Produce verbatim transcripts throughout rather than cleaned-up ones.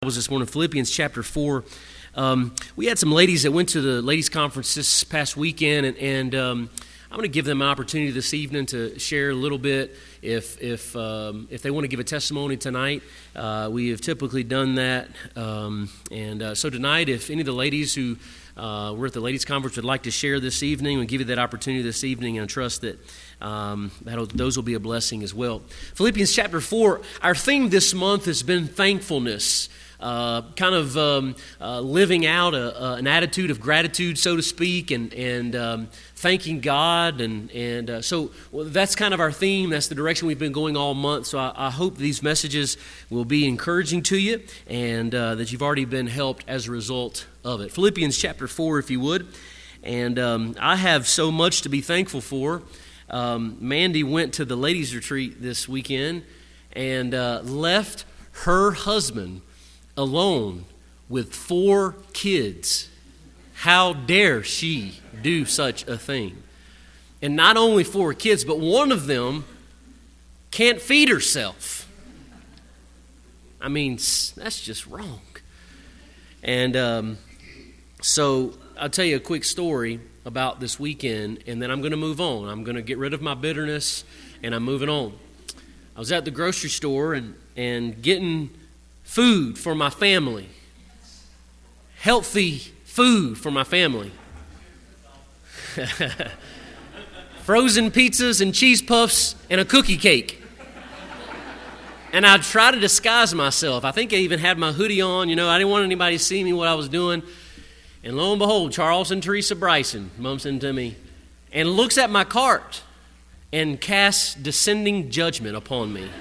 Was this morning, Philippians chapter four. Um, we had some ladies that went to the ladies' conference this past weekend, and, and um, I'm going to give them an opportunity this evening to share a little bit. If if um, if they want to give a testimony tonight, uh, we have typically done that. Um, and uh, so tonight, if any of the ladies who uh, were at the ladies' conference would like to share this evening, we'll give you that opportunity this evening, and I trust that um, that'll, those will be a blessing as well. Philippians chapter four. Our theme this month has been thankfulness. Uh, kind of um, uh, living out a, a, an attitude of gratitude, so to speak, and and um, thanking God, and and uh, so well, that's kind of our theme. That's the direction we've been going all month. So I, I hope these messages will be encouraging to you, and uh, that you've already been helped as a result of it. Philippians chapter four, if you would, and um, I have so much to be thankful for. Um, Mandy went to the ladies' retreat this weekend and uh, left her husband alone with four kids. How dare she do such a thing? And not only four kids, but one of them can't feed herself. I mean, that's just wrong. And um, so I'll tell you a quick story about this weekend, and then I'm going to move on. I'm going to get rid of my bitterness, and I'm moving on. I was at the grocery store and, and getting food for my family. Healthy food for my family. Frozen pizzas and cheese puffs and a cookie cake. And I try to disguise myself. I think I even had my hoodie on. You know, I didn't want anybody to see me what I was doing. And lo and behold, Charles and Teresa Bryson bumps into me and looks at my cart and casts descending judgment upon me.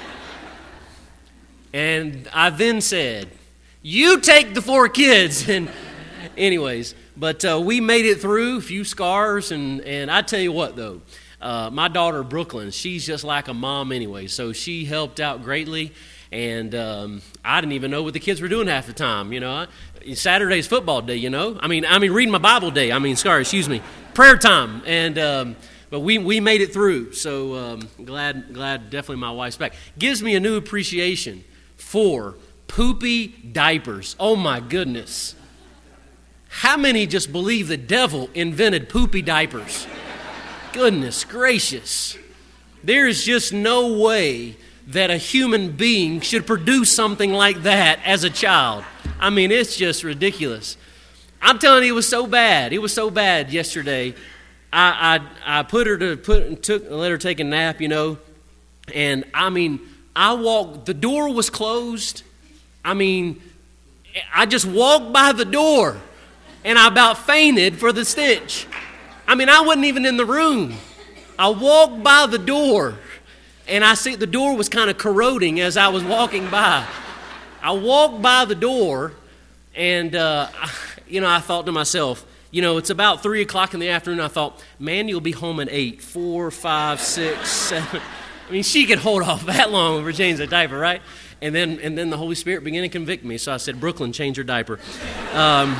And I then said, "You take the four kids." And anyways, but uh, we made it through, a few scars. And, and I tell you what, though, uh, my daughter, Brooklyn, she's just like a mom anyway. So she helped out greatly. And um, I didn't even know what the kids were doing half the time. You know, Saturday's football day, you know. I mean, I mean, reading my Bible day. I mean, sorry, excuse me, prayer time. And um, but we, we made it through. So um, glad, glad definitely my wife's back. Gives me a new appreciation for poopy diapers. Oh my goodness. How many just believe the devil invented poopy diapers? Goodness gracious. There's just no way that a human being should produce something like that as a child. I mean, it's just ridiculous. I'm telling you, it was so bad. It was so bad yesterday. I I, I put her to put took let her take a nap, you know, and I mean, I walked, the door was closed. I mean, I just walked by the door and I about fainted for the stench. I mean, I wasn't even in the room. I walked by the door and I see the door was kind of corroding as I was walking by. I walked by the door and, uh, you know, I thought to myself, you know, it's about three o'clock in the afternoon. I thought, man, you'll be home at eight, four, five, six, seven. I mean, she could hold off that long over changing a diaper, right? And then and then the Holy Spirit began to convict me. So I said, Brooklyn, change your diaper. Um,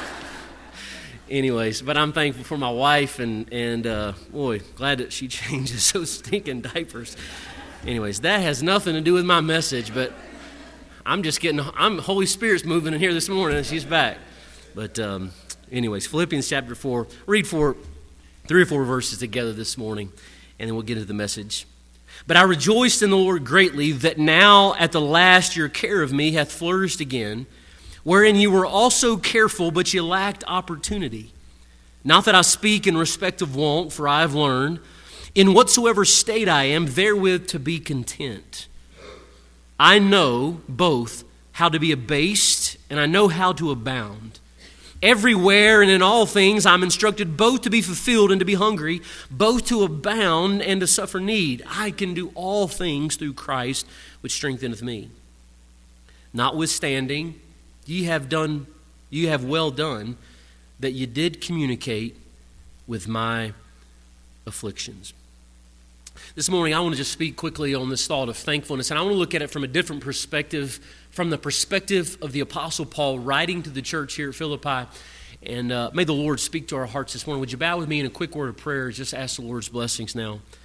anyways, but I'm thankful for my wife, and, and uh, boy, glad that she changes those stinking diapers. Anyways, that has nothing to do with my message, but I'm just getting, I'm Holy Spirit's moving in here this morning, and she's back. But um, anyways, Philippians chapter four, read four, three or four verses together this morning, and then we'll get into the message. But I rejoiced in the Lord greatly that now at the last your care of me hath flourished again, wherein you were also careful, but you lacked opportunity. Not that I speak in respect of want, for I have learned, in whatsoever state I am, therewith to be content. I know both how to be abased, and I know how to abound. Everywhere and in all things I'm instructed both to be fulfilled and to be hungry, both to abound and to suffer need. I can do all things through Christ, which strengtheneth me. Notwithstanding, ye have done, you have well done, that you did communicate with my afflictions. This morning, I want to just speak quickly on this thought of thankfulness, and I want to look at it from a different perspective, from the perspective of the Apostle Paul writing to the church here at Philippi. And uh, may the Lord speak to our hearts this morning. Would you bow with me in a quick word of prayer? Just ask the Lord's blessings now.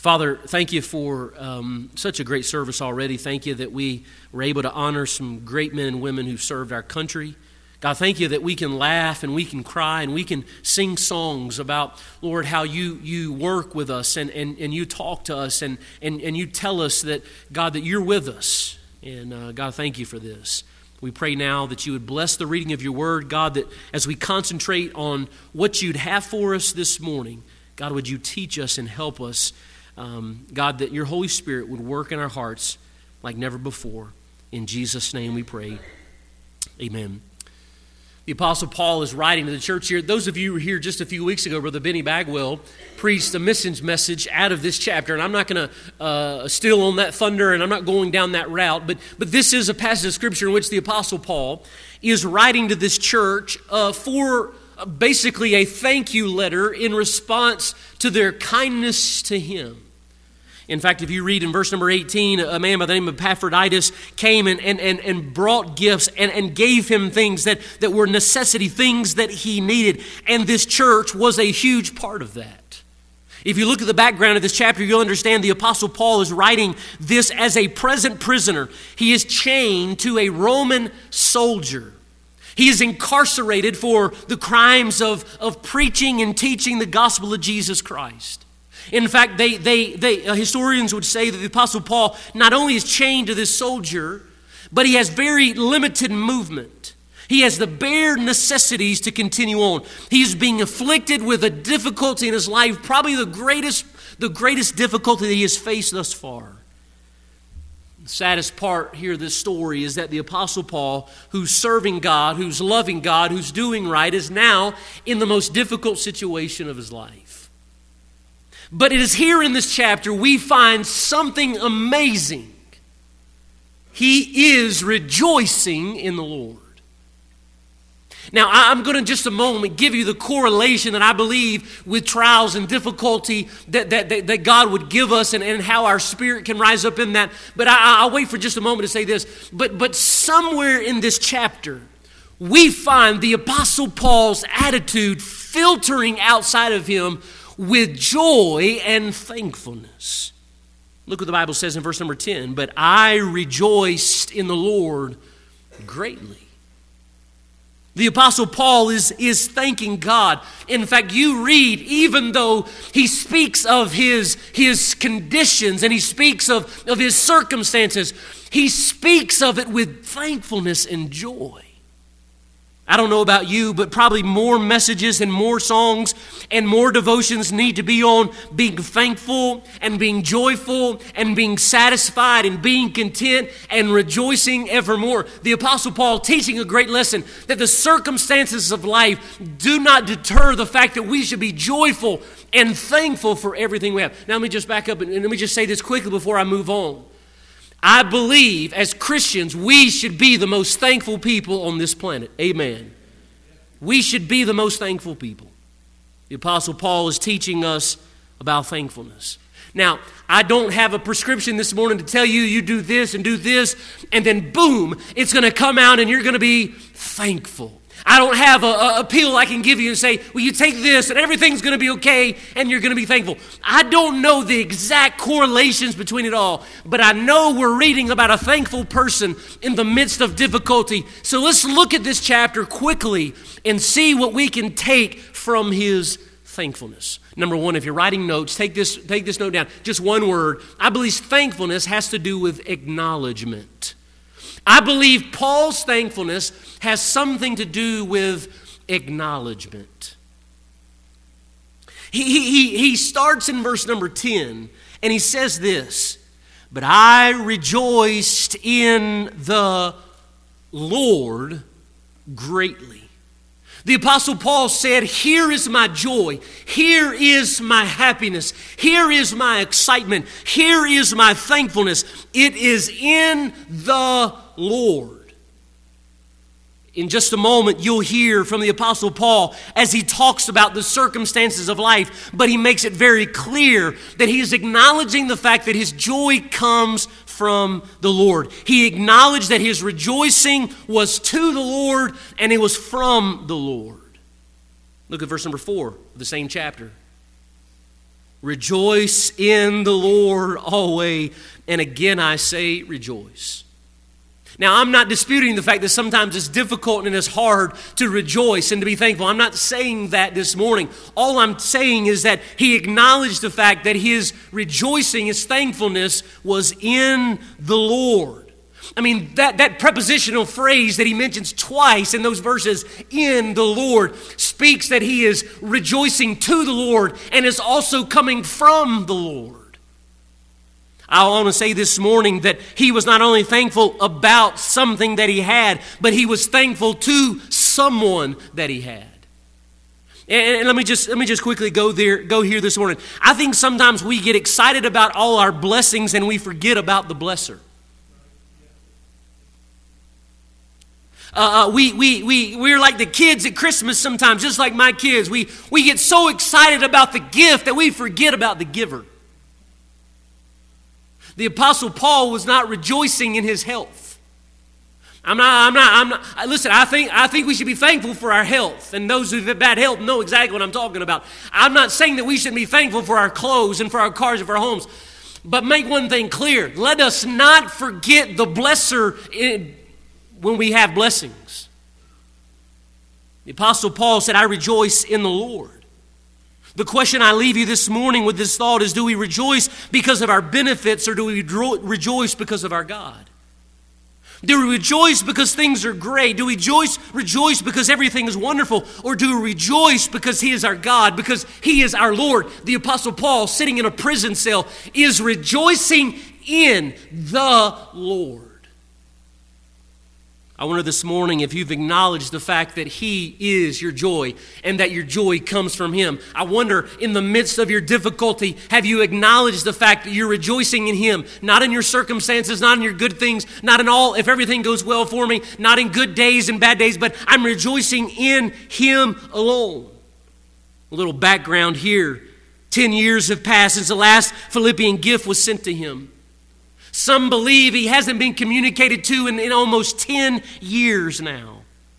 Father, thank you for um, such a great service already. Thank you that we were able to honor some great men and women who served our country. God, thank you that we can laugh and we can cry and we can sing songs about, Lord, how you you work with us and, and, and you talk to us and, and, and you tell us that, God, that you're with us. And uh, God, thank you for this. We pray now that you would bless the reading of your word, God, that as we concentrate on what you'd have for us this morning, God, would you teach us and help us, um, God, that your Holy Spirit would work in our hearts like never before. In Jesus' name we pray. Amen. The Apostle Paul is writing to the church here. Those of you who were here just a few weeks ago, Brother Benny Bagwell preached a missions message out of this chapter. And I'm not going to uh, steal on that thunder, and I'm not going down that route. But, but this is a passage of Scripture in which the Apostle Paul is writing to this church uh, for uh, basically a thank you letter in response to their kindness to him. In fact, if you read in verse number eighteen, a man by the name of Epaphroditus came and, and, and, and brought gifts and, and gave him things that, that were necessity, things that he needed. And this church was a huge part of that. If you look at the background of this chapter, you'll understand the Apostle Paul is writing this as a present prisoner. He is chained to a Roman soldier. He is incarcerated for the crimes of, of preaching and teaching the gospel of Jesus Christ. In fact, they, they, they, uh, historians would say that the Apostle Paul not only is chained to this soldier, but he has very limited movement. He has the bare necessities to continue on. He's being afflicted with a difficulty in his life, probably the greatest, the greatest difficulty that he has faced thus far. The saddest part here of this story is that the Apostle Paul, who's serving God, who's loving God, who's doing right, is now in the most difficult situation of his life. But it is here in this chapter we find something amazing. He is rejoicing in the Lord. Now, I'm going to just a moment give you the correlation that I believe with trials and difficulty that, that, that, that God would give us and, and how our spirit can rise up in that. But I, I'll wait for just a moment to say this. But, but somewhere in this chapter, we find the Apostle Paul's attitude filtering outside of him with joy and thankfulness. Look what the Bible says in verse number ten. But I rejoiced in the Lord greatly. The Apostle Paul is, is thanking God. In fact, you read, even though he speaks of his, his conditions and he speaks of, of his circumstances, he speaks of it with thankfulness and joy. I don't know about you, but probably more messages and more songs and more devotions need to be on being thankful and being joyful and being satisfied and being content and rejoicing evermore. The Apostle Paul teaching a great lesson that the circumstances of life do not deter the fact that we should be joyful and thankful for everything we have. Now let me just back up and let me just say this quickly before I move on. I believe as Christians, we should be the most thankful people on this planet. Amen. We should be the most thankful people. The Apostle Paul is teaching us about thankfulness. Now, I don't have a prescription this morning to tell you, you do this and do this, and then boom, it's going to come out and you're going to be thankful. I don't have a, a, a pill I can give you and say, well, you take this and everything's going to be okay and you're going to be thankful. I don't know the exact correlations between it all, but I know we're reading about a thankful person in the midst of difficulty. So let's look at this chapter quickly and see what we can take from his thankfulness. Number one, if you're writing notes, take this, take this note down. Just one word. I believe thankfulness has to do with acknowledgement. I believe Paul's thankfulness has something to do with acknowledgement. He, he, he starts in verse number ten, and he says this, but I rejoiced in the Lord greatly. The Apostle Paul said, here is my joy, here is my happiness, here is my excitement, here is my thankfulness. It is in the Lord. In just a moment, you'll hear from the Apostle Paul as he talks about the circumstances of life, but he makes it very clear that he is acknowledging the fact that his joy comes from the Lord. He acknowledged that his rejoicing was to the Lord and it was from the Lord. Look at verse number four of the same chapter. Rejoice in the Lord always. And again I say rejoice. Now, I'm not disputing the fact that sometimes it's difficult and it's hard to rejoice and to be thankful. I'm not saying that this morning. All I'm saying is that he acknowledged the fact that his rejoicing, his thankfulness was in the Lord. I mean, that, that prepositional phrase that he mentions twice in those verses, in the Lord, speaks that he is rejoicing to the Lord and is also coming from the Lord. I want to say this morning that he was not only thankful about something that he had, but he was thankful to someone that he had. And, and let me just let me just quickly go there, go here this morning. I think sometimes we get excited about all our blessings and we forget about the blesser. Uh, we, we, we, we're like the kids at Christmas sometimes, just like my kids. We, we get so excited about the gift that we forget about the giver. The Apostle Paul was not rejoicing in his health. I'm not, I'm not, I'm not, listen, I think, I think we should be thankful for our health. And those who have bad health know exactly what I'm talking about. I'm not saying that we shouldn't be thankful for our clothes and for our cars and for our homes. But make one thing clear. Let us not forget the blesser in, when we have blessings. The Apostle Paul said, I rejoice in the Lord. The question I leave you this morning with this thought is, do we rejoice because of our benefits or do we rejoice because of our God? Do we rejoice because things are great? Do we rejoice, rejoice because everything is wonderful? Or do we rejoice because he is our God, because he is our Lord? The Apostle Paul, sitting in a prison cell, is rejoicing in the Lord. I wonder this morning if you've acknowledged the fact that he is your joy and that your joy comes from him. I wonder, in the midst of your difficulty, have you acknowledged the fact that you're rejoicing in him? Not in your circumstances, not in your good things, not in all, if everything goes well for me, not in good days and bad days, but I'm rejoicing in him alone. A little background here. Ten years have passed since the last Philippian gift was sent to him. Some believe he hasn't been communicated to in, in almost ten years now.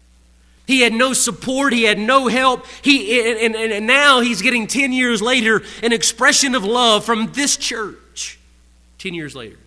He had no support. He had no help. He and, and, and now he's getting ten years later an expression of love from this church. ten years later.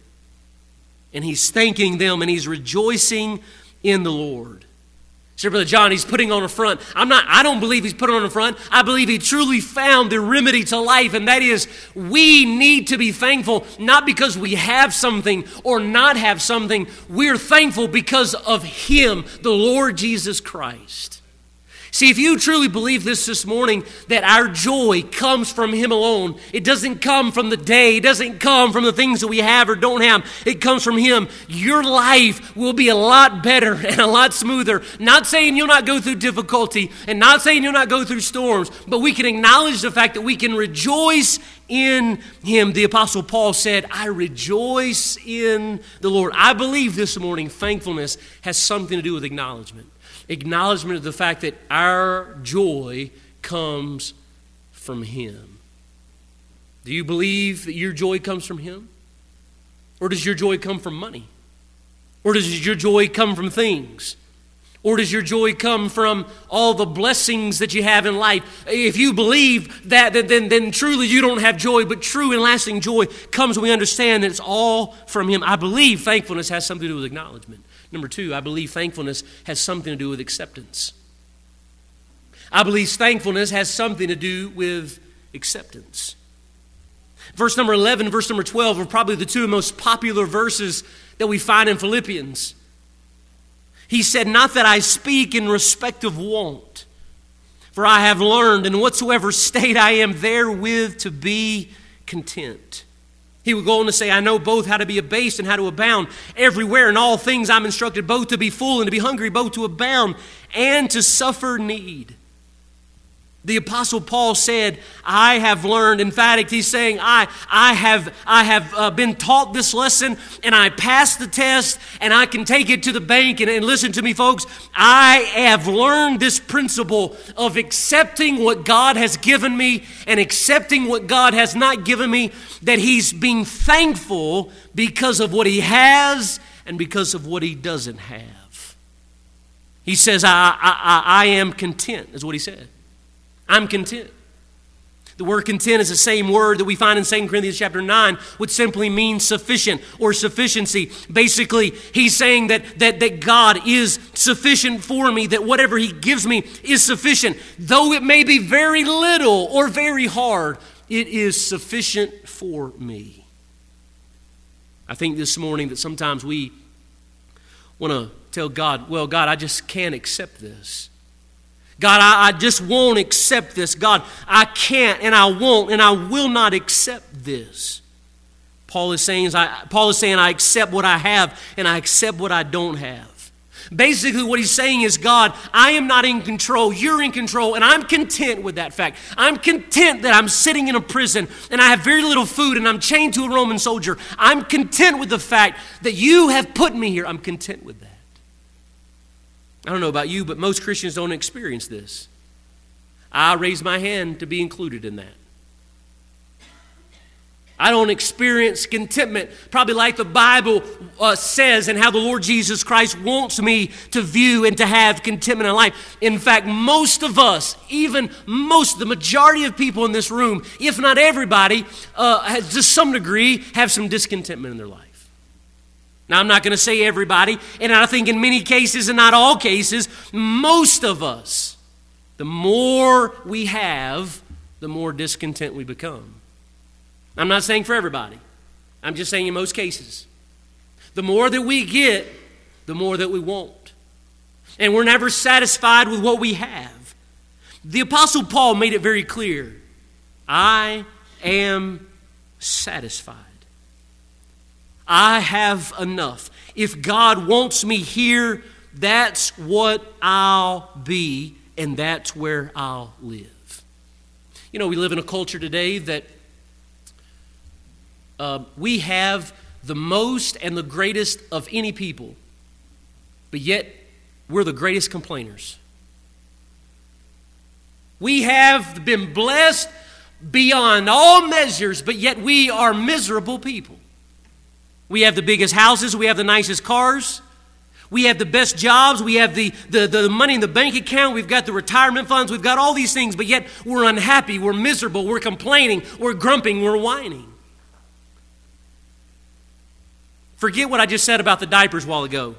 And he's thanking them and he's rejoicing in the Lord. So, Brother John, he's putting on a front. I'm not, I don't believe he's putting on a front. I believe he truly found the remedy to life, and that is we need to be thankful, not because we have something or not have something. We're thankful because of him, the Lord Jesus Christ. See, if you truly believe this this morning, that our joy comes from him alone, it doesn't come from the day, it doesn't come from the things that we have or don't have, it comes from him, your life will be a lot better and a lot smoother. Not saying you'll not go through difficulty and not saying you'll not go through storms, but we can acknowledge the fact that we can rejoice in him. The Apostle Paul said, I rejoice in the Lord. I believe this morning thankfulness has something to do with acknowledgement. Acknowledgement of the fact that our joy comes from him. Do you believe that your joy comes from him? Or does your joy come from money? Or does your joy come from things? Or does your joy come from all the blessings that you have in life? If you believe that, then, then truly you don't have joy, but true and lasting joy comes when we understand that it's all from him. I believe thankfulness has something to do with acknowledgement. Number two, I believe thankfulness has something to do with acceptance. I believe thankfulness has something to do with acceptance. Verse number eleven and verse number twelve are probably the two most popular verses that we find in Philippians. He said, not that I speak in respect of want, for I have learned in whatsoever state I am therewith to be content. He would go on to say, I know both how to be abased and how to abound. Everywhere in all things I'm instructed both to be full and to be hungry, both to abound and to suffer need. The Apostle Paul said, I have learned. In fact, he's saying, I, I have, I have uh, been taught this lesson and I passed the test and I can take it to the bank. And, and listen to me, folks, I have learned this principle of accepting what God has given me and accepting what God has not given me, that he's being thankful because of what he has and because of what he doesn't have. He says, I, I, I, I am content, is what he said. I'm content. The word content is the same word that we find in Second Corinthians chapter nine, which simply means sufficient or sufficiency. Basically, he's saying that, that, that God is sufficient for me, that whatever he gives me is sufficient. Though it may be very little or very hard, it is sufficient for me. I think this morning that sometimes we want to tell God, well, God, I just can't accept this. God, I, I just won't accept this. God, I can't and I won't and I will not accept this. Paul is saying, I, Paul is saying, I accept what I have and I accept what I don't have. Basically, what he's saying is, God, I am not in control. You're in control, and I'm content with that fact. I'm content that I'm sitting in a prison and I have very little food and I'm chained to a Roman soldier. I'm content with the fact that you have put me here. I'm content with that. I don't know about you, but most Christians don't experience this. I raise my hand to be included in that. I don't experience contentment, probably like the Bible uh, says, and how the Lord Jesus Christ wants me to view and to have contentment in life. In fact, most of us, even most, the majority of people in this room, if not everybody, uh, has, to some degree, have some discontentment in their life. Now, I'm not going to say everybody, and I think in many cases, and not all cases, most of us, the more we have, the more discontent we become. I'm not saying for everybody. I'm just saying in most cases. The more that we get, the more that we want. And we're never satisfied with what we have. The Apostle Paul made it very clear. I am satisfied. I have enough. If God wants me here, that's what I'll be, and that's where I'll live. You know, we live in a culture today that uh, we have the most and the greatest of any people, but yet we're the greatest complainers. We have been blessed beyond all measures, but yet we are miserable people. We have the biggest houses, we have the nicest cars, we have the best jobs, we have the, the, the money in the bank account, we've got the retirement funds, we've got all these things, but yet we're unhappy, we're miserable, we're complaining, we're grumping, we're whining. Forget what I just said about the diapers a while ago.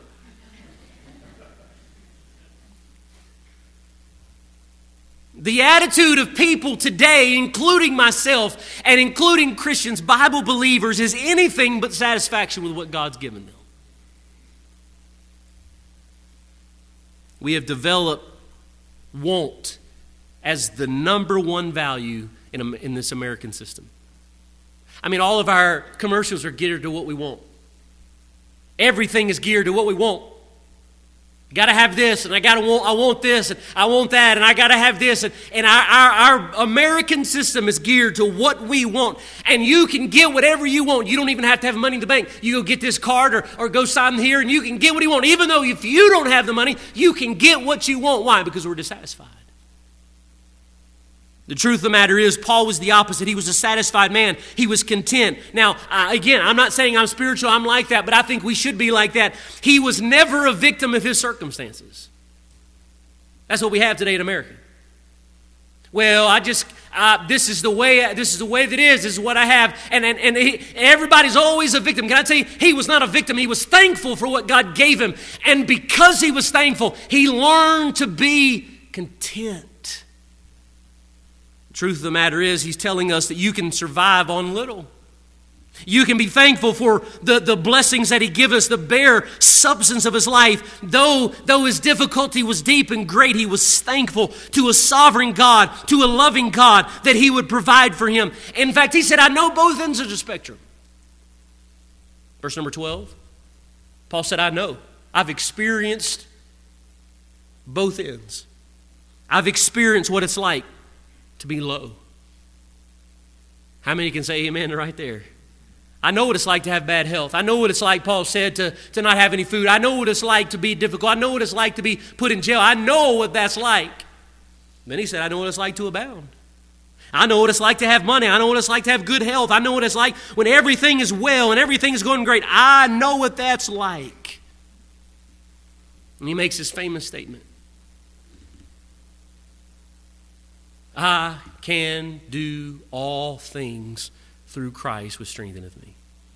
The attitude of people today, including myself and including Christians, Bible believers, is anything but satisfaction with what God's given them. We have developed want as the number one value in, in this American system. I mean, all of our commercials are geared to what we want. Everything is geared to what we want. Got to have this, and I got to want. I want this, and I want that, and I got to have this, and, and our, our our American system is geared to what we want. And you can get whatever you want. You don't even have to have money in the bank. You go get this card, or or go sign here, and you can get what you want. Even though if you don't have the money, you can get what you want. Why? Because we're dissatisfied. The truth of the matter is, Paul was the opposite. He was a satisfied man. He was content. Now, uh, again, I'm not saying I'm spiritual, I'm like that, but I think we should be like that. He was never a victim of his circumstances. That's what we have today in America. Well, I just, uh, this is the way, this is the way that it is, this is what I have. And, and, and he, everybody's always a victim. Can I tell you, he was not a victim. He was thankful for what God gave him. And because he was thankful, he learned to be content. Truth of the matter is, he's telling us that you can survive on little. You can be thankful for the, the blessings that he gives us, the bare substance of his life. Though, though his difficulty was deep and great, he was thankful to a sovereign God, to a loving God, that he would provide for him. In fact, he said, I know both ends of the spectrum. Verse number twelve, Paul said, I know. I've experienced both ends. I've experienced what it's like to be low. How many can say amen right there? I know what it's like to have bad health. I know what it's like, Paul said, to, to not have any food. I know what it's like to be difficult. I know what it's like to be put in jail. I know what that's like. Then he said, I know what it's like to abound. I know what it's like to have money. I know what it's like to have good health. I know what it's like when everything is well and everything is going great. I know what that's like. And he makes this famous statement. I can do all things through Christ which strengtheneth me.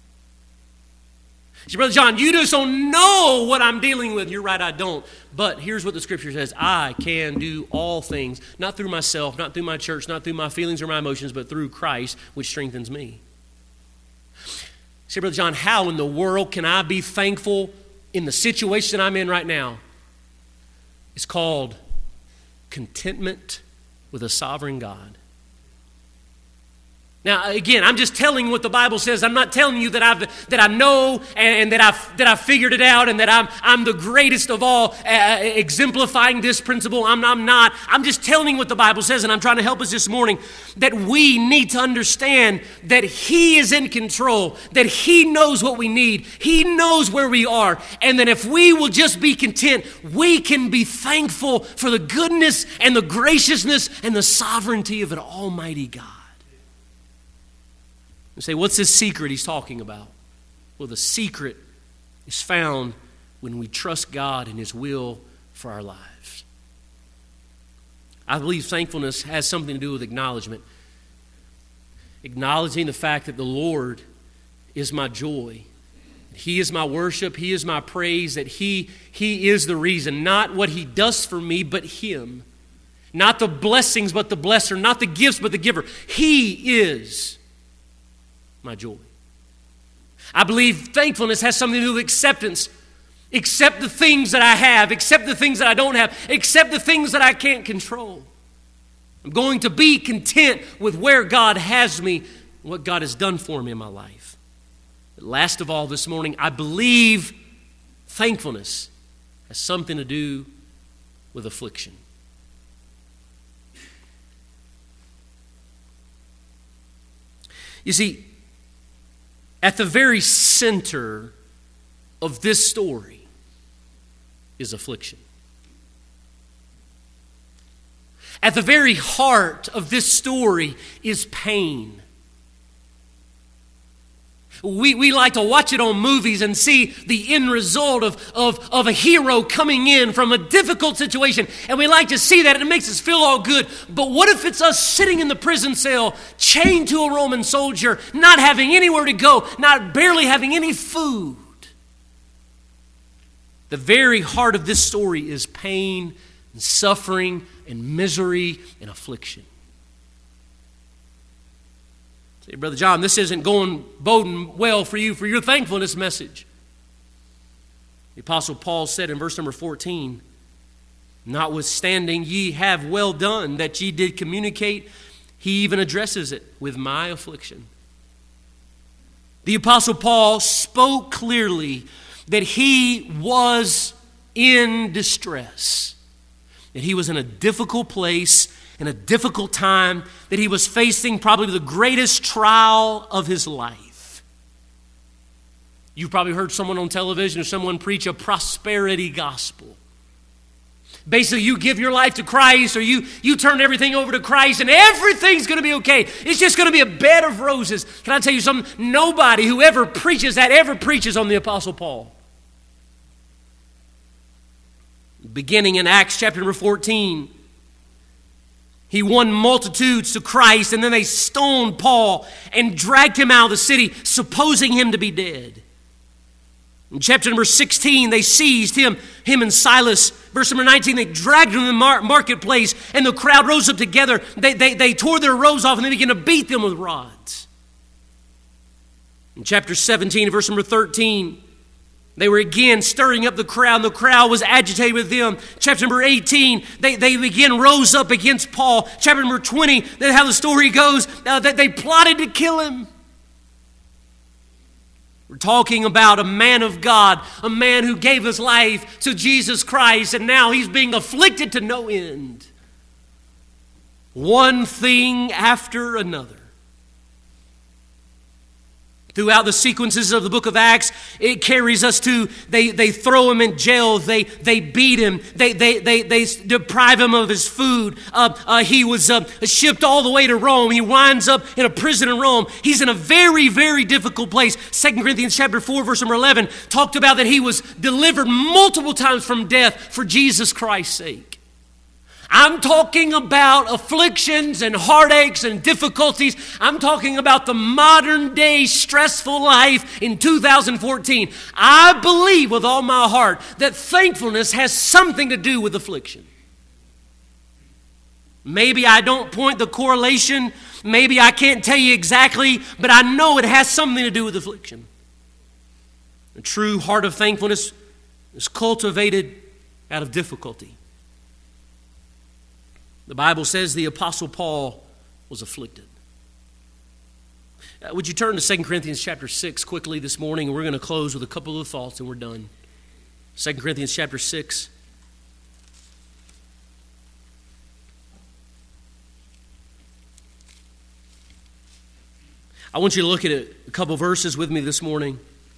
See, Brother John, you just don't know what I'm dealing with. You're right, I don't. But here's what the Scripture says. I can do all things, not through myself, not through my church, not through my feelings or my emotions, but through Christ, which strengthens me. See, Brother John, how in the world can I be thankful in the situation I'm in right now? It's called contentment with a sovereign God. Now, again, I'm just telling you what the Bible says. I'm not telling you that I've that I know and, and that I've that I figured it out and that I'm I'm the greatest of all, uh, exemplifying this principle. I'm, I'm not. I'm just telling you what the Bible says, and I'm trying to help us this morning that we need to understand that He is in control, that He knows what we need, He knows where we are, and that if we will just be content, we can be thankful for the goodness and the graciousness and the sovereignty of an Almighty God. You say, what's this secret he's talking about? Well, the secret is found when we trust God and His will for our lives. I believe thankfulness has something to do with acknowledgement. Acknowledging the fact that the Lord is my joy. He is my worship. He is my praise. That He, He is the reason. Not what He does for me, but Him. Not the blessings, but the blesser. Not the gifts, but the giver. He is my joy. I believe thankfulness has something to do with acceptance. Accept the things that I have. Accept the things that I don't have. Accept the things that I can't control. I'm going to be content with where God has me, what God has done for me in my life. But last of all this morning, I believe thankfulness has something to do with affliction. You see, at the very center of this story is affliction. At the very heart of this story is pain. We, we like to watch it on movies and see the end result of, of, of a hero coming in from a difficult situation. And we like to see that and it makes us feel all good. But what if it's us sitting in the prison cell, chained to a Roman soldier, not having anywhere to go, not barely having any food? The very heart of this story is pain and suffering and misery and affliction. Say, Brother John, this isn't going boding well for you for your thankfulness message. The Apostle Paul said in verse number fourteen, notwithstanding ye have well done that ye did communicate, he even addresses it with my affliction. The Apostle Paul spoke clearly that he was in distress, that he was in a difficult place, in a difficult time, that he was facing probably the greatest trial of his life. You've probably heard someone on television or someone preach a prosperity gospel. Basically, you give your life to Christ or you, you turn everything over to Christ and everything's going to be okay. It's just going to be a bed of roses. Can I tell you something? Nobody who ever preaches that ever preaches on the Apostle Paul. Beginning in Acts chapter number fourteen, he won multitudes to Christ, and then they stoned Paul and dragged him out of the city, supposing him to be dead. In chapter number sixteen, they seized him, him and Silas. Verse number nineteen, they dragged him to the mar- marketplace, and the crowd rose up together. They, they, they tore their robes off, and they began to beat them with rods. In chapter seventeen, verse number thirteen, they were again stirring up the crowd, and the crowd was agitated with them. Chapter number eighteen, they, they again rose up against Paul. Chapter number twenty, that's how the story goes, uh, that they plotted to kill him. We're talking about a man of God, a man who gave his life to Jesus Christ, and now he's being afflicted to no end. One thing after another. Throughout the sequences of the book of Acts, it carries us to, they, they throw him in jail, they, they beat him, they, they, they, they deprive him of his food. Uh, uh, he was uh, shipped all the way to Rome. He winds up in a prison in Rome. He's in a very, very difficult place. Second Corinthians chapter four, verse number eleven, talked about that he was delivered multiple times from death for Jesus Christ's sake. I'm talking about afflictions and heartaches and difficulties. I'm talking about the modern day stressful life in two thousand fourteen. I believe with all my heart that thankfulness has something to do with affliction. Maybe I don't point the correlation. Maybe I can't tell you exactly, but I know it has something to do with affliction. A true heart of thankfulness is cultivated out of difficulty. The Bible says the Apostle Paul was afflicted. Uh, would you turn to Second Corinthians chapter six quickly this morning? And we're going to close with a couple of thoughts and we're done. Second Corinthians chapter six. I want you to look at a couple verses with me this morning.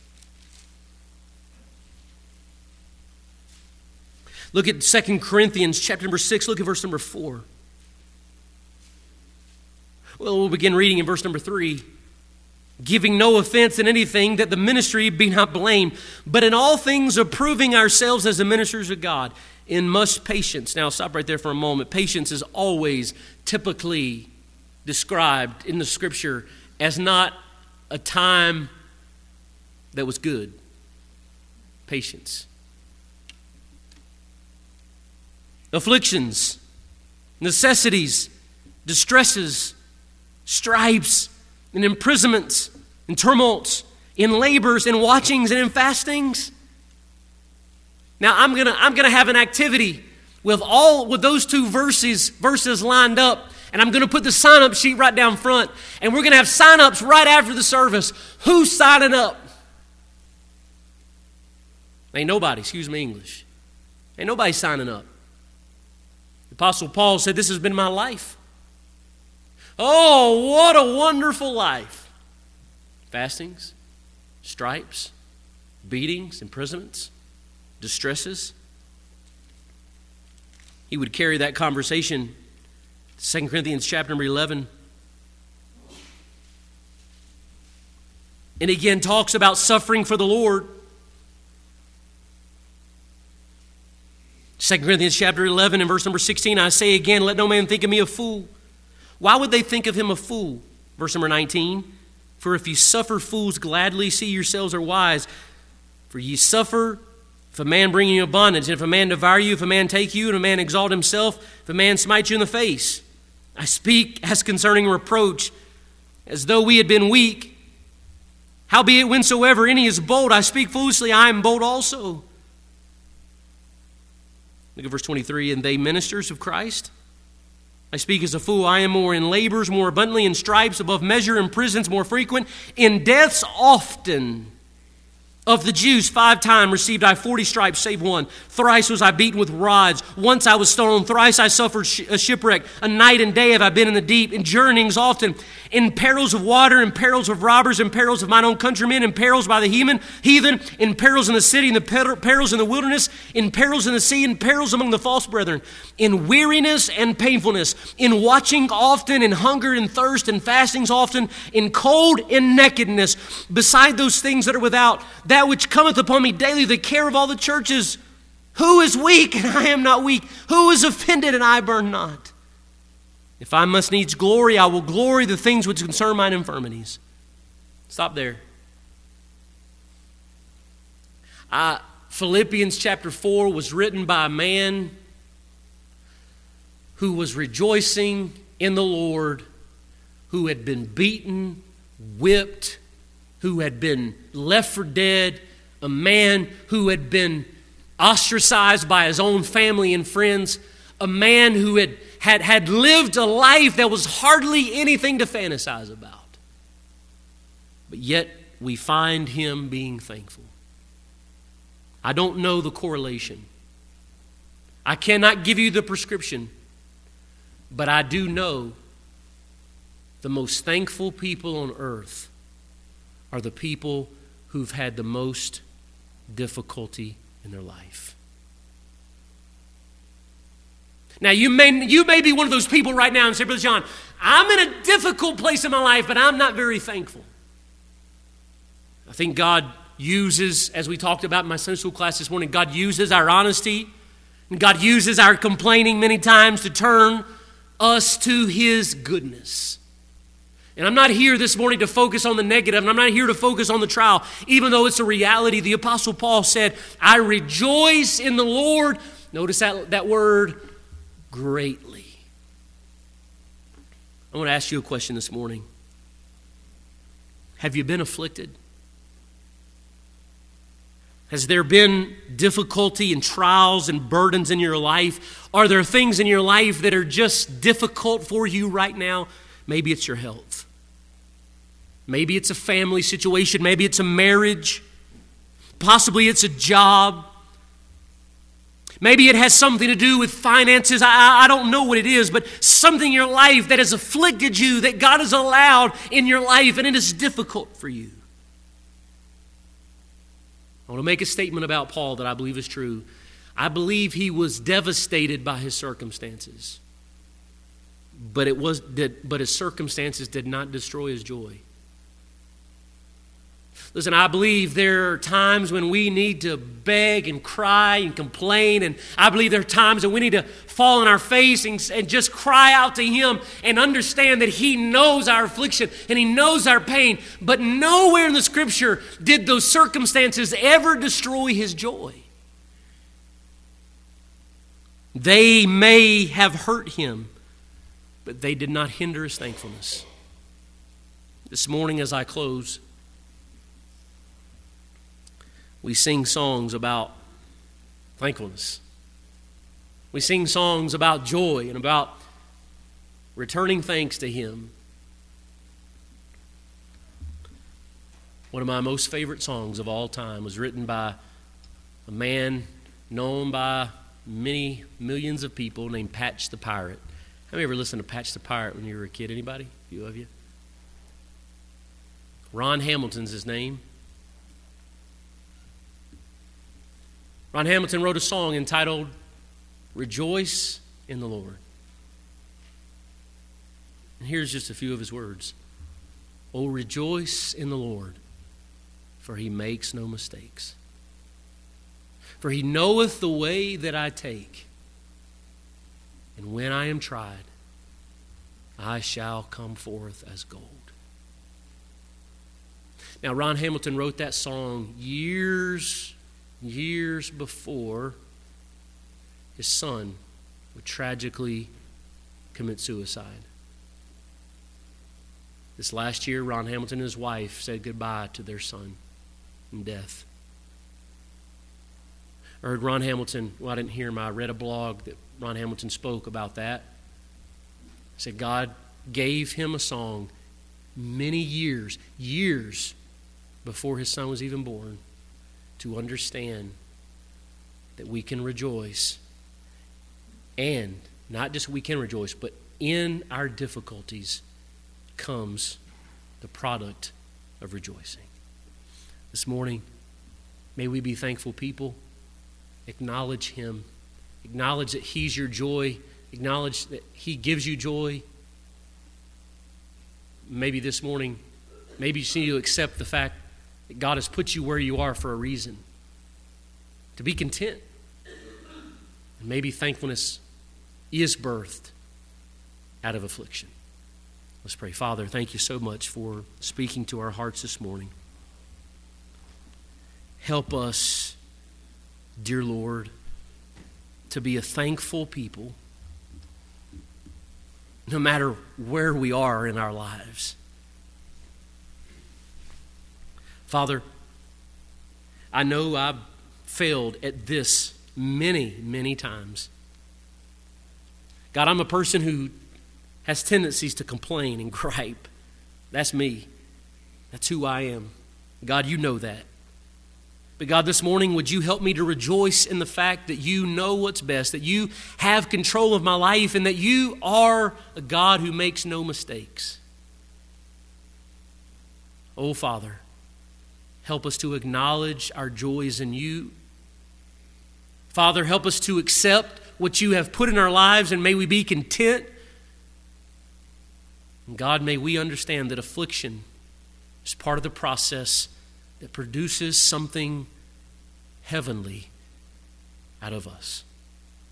Look at Second Corinthians chapter number six. Look at verse number four. Well, we'll begin reading in verse number three. Giving no offense in anything, that the ministry be not blamed, but in all things approving ourselves as the ministers of God, in much patience. Now, stop right there for a moment. Patience is always typically described in the Scripture as not a time that was good. Patience. Afflictions, necessities, distresses, stripes, and imprisonments, and tumults, in labors, and watchings, and in fastings. Now I'm gonna I'm gonna have an activity with all with those two verses verses lined up. And I'm going to put the sign-up sheet right down front. And we're going to have sign-ups right after the service. Who's signing up? Ain't nobody, excuse me English. Ain't nobody signing up. The Apostle Paul said, this has been my life. Oh, what a wonderful life. Fastings, stripes, beatings, imprisonments, distresses. He would carry that conversation. Second Corinthians chapter number eleven. And again talks about suffering for the Lord. Second Corinthians chapter eleven and verse number sixteen. I say again, let no man think of me a fool. Why would they think of him a fool? Verse number nineteen. For if you suffer fools gladly, see yourselves are wise. For ye suffer, if a man bring you in bondage, and if a man devour you, if a man take you, and a man exalt himself, if a man smite you in the face. I speak as concerning reproach, as though we had been weak. Howbeit, whensoever any is bold, I speak foolishly, I am bold also. Look at verse twenty-three. And they ministers of Christ? I speak as a fool, I am more in labors, more abundantly in stripes, above measure, in prisons more frequent, in deaths often. Of the Jews, five times received I forty stripes, save one. Thrice was I beaten with rods. Once I was stoned. Thrice I suffered sh- a shipwreck. A night and day have I been in the deep. In journeyings often. In perils of water, in perils of robbers, in perils of mine own countrymen, in perils by the heathen, heathen, in perils in the city, in the per- perils in the wilderness, in perils in the sea, in perils among the false brethren. In weariness and painfulness. In watching often, in hunger and thirst, in fastings often, in cold and nakedness. Beside those things that are without, that which cometh upon me daily, the care of all the churches. Who is weak and I am not weak? Who is offended and I burn not? If I must needs glory, I will glory the things which concern mine infirmities. Stop there. Uh, Philippians chapter four was written by a man who was rejoicing in the Lord, who had been beaten, whipped, who had been left for dead, a man who had been ostracized by his own family and friends, a man who had, had, had lived a life that was hardly anything to fantasize about. But yet we find him being thankful. I don't know the correlation. I cannot give you the prescription, but I do know the most thankful people on earth are the people who've had the most difficulty in their life. Now, you may, you may be one of those people right now and say, Brother John, I'm in a difficult place in my life, but I'm not very thankful. I think God uses, as we talked about in my Sunday school class this morning, God uses our honesty And God uses our complaining many times to turn us to His goodness. And I'm not here this morning to focus on the negative, and I'm not here to focus on the trial, even though it's a reality. The Apostle Paul said, I rejoice in the Lord. Notice that, that word, greatly. I want to ask you a question this morning. Have you been afflicted? Has there been difficulty and trials and burdens in your life? Are there things in your life that are just difficult for you right now? Maybe it's your health. Maybe it's a family situation. Maybe it's a marriage. Possibly it's a job. Maybe it has something to do with finances. I, I don't know what it is, but something in your life that has afflicted you, that God has allowed in your life, and it is difficult for you. I want to make a statement about Paul that I believe is true. I believe he was devastated by his circumstances. But it was but his circumstances did not destroy his joy. Listen, I believe there are times when we need to beg and cry and complain, and I believe there are times when we need to fall on our face and, and just cry out to Him and understand that He knows our affliction and He knows our pain, but nowhere in the Scripture did those circumstances ever destroy his joy. They may have hurt him, but they did not hinder his thankfulness. This morning as I close, we sing songs about thankfulness. We sing songs about joy and about returning thanks to Him. One of my most favorite songs of all time was written by a man known by many millions of people named Patch the Pirate. Have you ever listened to Patch the Pirate when you were a kid? Anybody? A few of you? Ron Hamilton's his name. Ron Hamilton wrote a song entitled, Rejoice in the Lord. And here's just a few of his words. Oh, rejoice in the Lord, for He makes no mistakes. For He knoweth the way that I take, and when I am tried, I shall come forth as gold. Now, Ron Hamilton wrote that song years years before his son would tragically commit suicide. This last year, Ron Hamilton and his wife said goodbye to their son in death. I heard Ron Hamilton, well, I didn't hear him, I read a blog that Ron Hamilton spoke about that. He said God gave him a song many years, years before his son was even born, to understand that we can rejoice, and not just we can rejoice, but in our difficulties comes the product of rejoicing. This morning, may we be thankful people. Acknowledge Him. Acknowledge that He's your joy. Acknowledge that He gives you joy. Maybe this morning, maybe you just need to accept the fact that God has put you where you are for a reason. To be content. And maybe thankfulness is birthed out of affliction. Let's pray. Father, thank you so much for speaking to our hearts this morning. Help us, dear Lord, to be a thankful people no matter where we are in our lives. Father, I know I've failed at this many, many times. God, I'm a person who has tendencies to complain and gripe. That's me. That's who I am. God, you know that. But God, this morning, would you help me to rejoice in the fact that you know what's best, that you have control of my life, and that you are a God who makes no mistakes. Oh, Father, help us to acknowledge our joys in you. Father, help us to accept what you have put in our lives, and may we be content. And God, may we understand that affliction is part of the process that produces something heavenly out of us.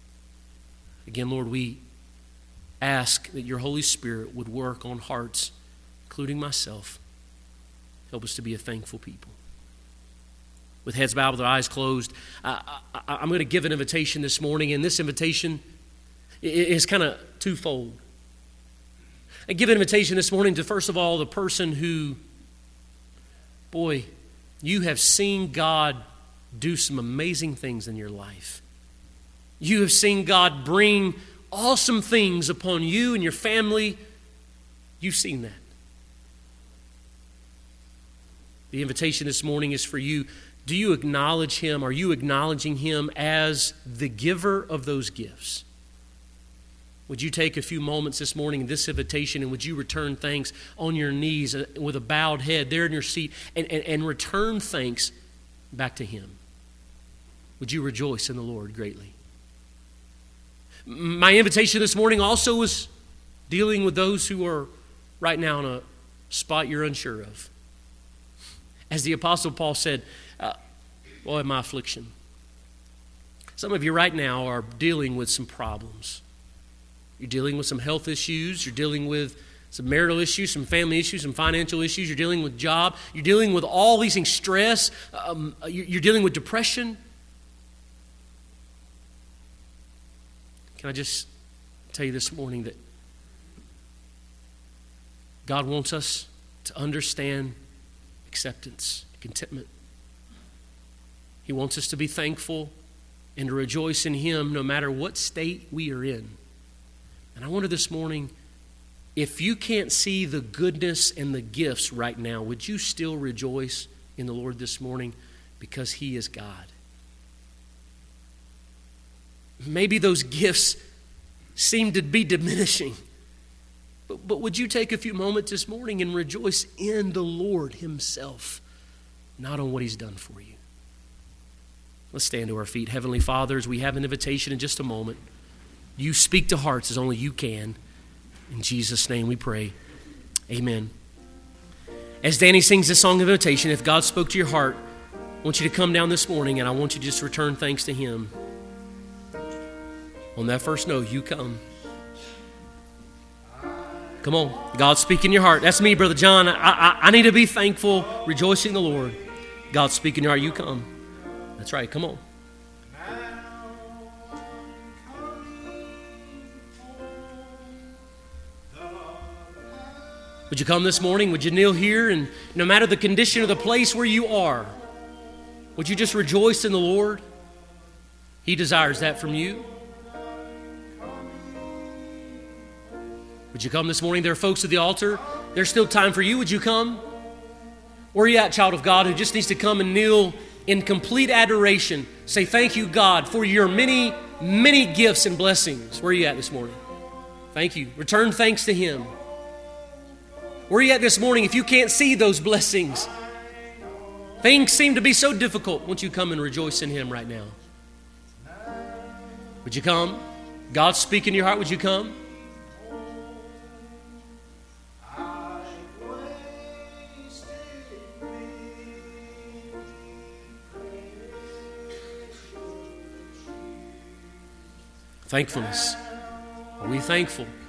Again, Lord, we ask that your Holy Spirit would work on hearts, including myself. Help us to be a thankful people. With heads bowed, with our eyes closed, I, I, I'm going to give an invitation this morning, and this invitation is kind of twofold. I give an invitation this morning to, first of all, the person who, boy, you have seen God do some amazing things in your life. You have seen God bring awesome things upon you and your family. You've seen that. The invitation this morning is for you. Do you acknowledge Him? Are you acknowledging Him as the giver of those gifts? Would you take a few moments this morning in this invitation, and would you return thanks on your knees with a bowed head there in your seat, and, and, and return thanks back to Him? Would you rejoice in the Lord greatly? My invitation this morning also is dealing with those who are right now in a spot you're unsure of. As the Apostle Paul said, uh, boy, my affliction. Some of you right now are dealing with some problems. You're dealing with some health issues. You're dealing with some marital issues, some family issues, some financial issues. You're dealing with job. You're dealing with all these things, stress. Um, you're dealing with depression. Can I just tell you this morning that God wants us to understand acceptance, contentment. He wants us to be thankful and to rejoice in Him no matter what state we are in. And I wonder this morning, if you can't see the goodness and the gifts right now, would you still rejoice in the Lord this morning because He is God? Maybe those gifts seem to be diminishing. But, but would you take a few moments this morning and rejoice in the Lord Himself, not on what He's done for you? Let's stand to our feet. Heavenly Father, as we have an invitation in just a moment, you speak to hearts as only you can. In Jesus' name we pray. Amen. As Danny sings this song of invitation, if God spoke to your heart, I want you to come down this morning and I want you to just return thanks to Him. On that first note, you come. Come on. God, speak in your heart. That's me, Brother John. I, I, I need to be thankful, rejoicing in the Lord. God, speak in your heart. You come. That's right. Come on. Would you come this morning? Would you kneel here? And no matter the condition or the place where you are, would you just rejoice in the Lord? He desires that from you. Would you come this morning? There are folks at the altar. There's still time for you. Would you come? Where are you at, child of God, who just needs to come and kneel in complete adoration? Say, thank you, God, for your many, many gifts and blessings. Where are you at this morning? Thank you. Return thanks to Him. Where are you at this morning if you can't see those blessings? Things seem to be so difficult. Won't you come and rejoice in Him right now? Would you come? God speak in your heart. Would you come? Thankfulness. Are we thankful?